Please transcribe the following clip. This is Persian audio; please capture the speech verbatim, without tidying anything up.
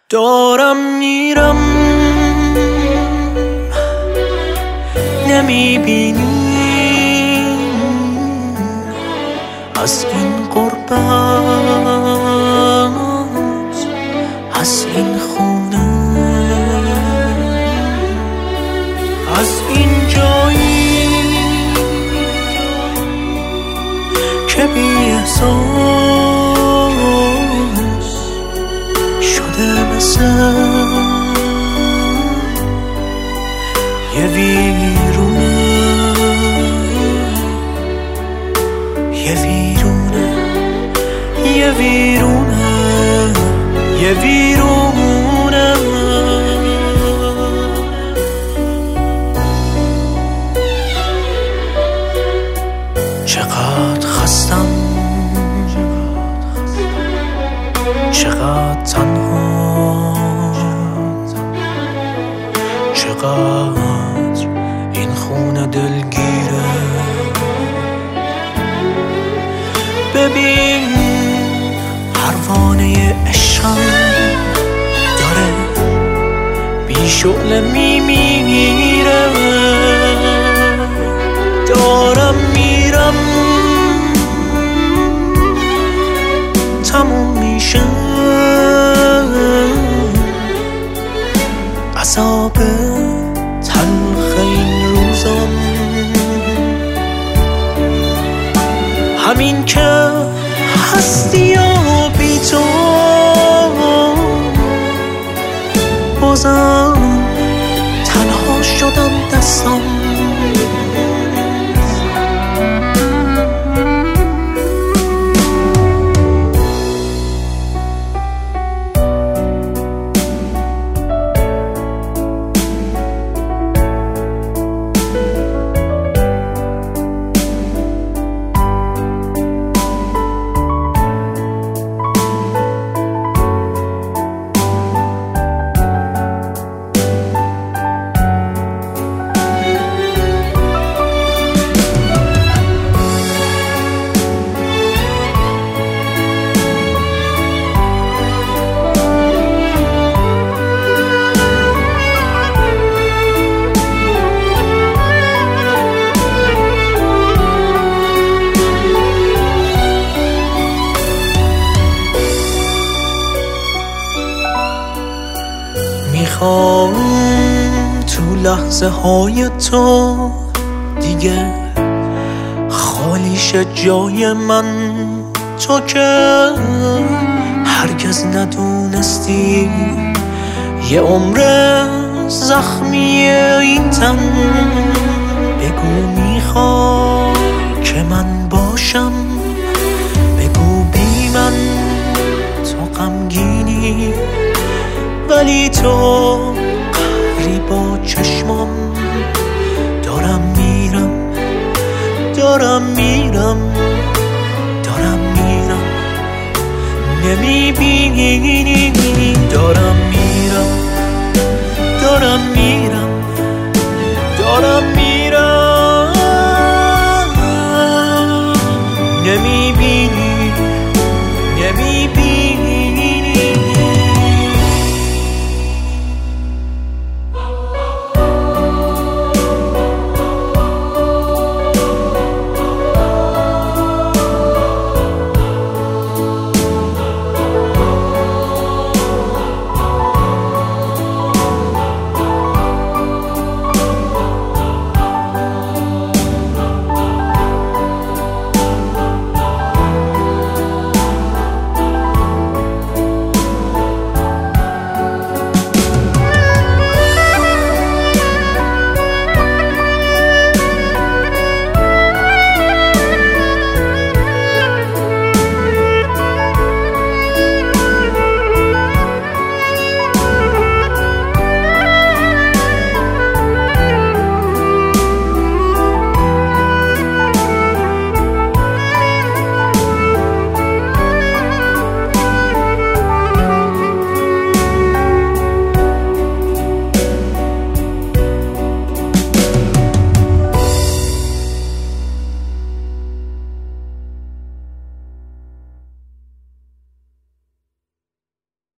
دارم میرم نمیبینی از این غربت، از این خونه، از این جایی که بی احساس شده مثل یه ویرونه، یه ویرونه، یه ویرونه، یه ویرونه. چقدر خستم، چقدر تنها، چقدر این خونه دلگیره. ببین پروانه عشقم داره بی شعله میمیره. دارم میرم تموم میشه عذاب تلخ این روزم، همین که هستی و بی تو بازم تنها شدم دستم. میخوام تو لحظه های تو دیگه خالی شه جای من، تو که هرگز ندونستی یه عمر زخمیه این تن. بگو میخوای که من باشم، بگو بی من تو غمگینی، ولی تو قهری با چشمام. دارم میرم، دارم میرم، دارم میرم، نمیبینی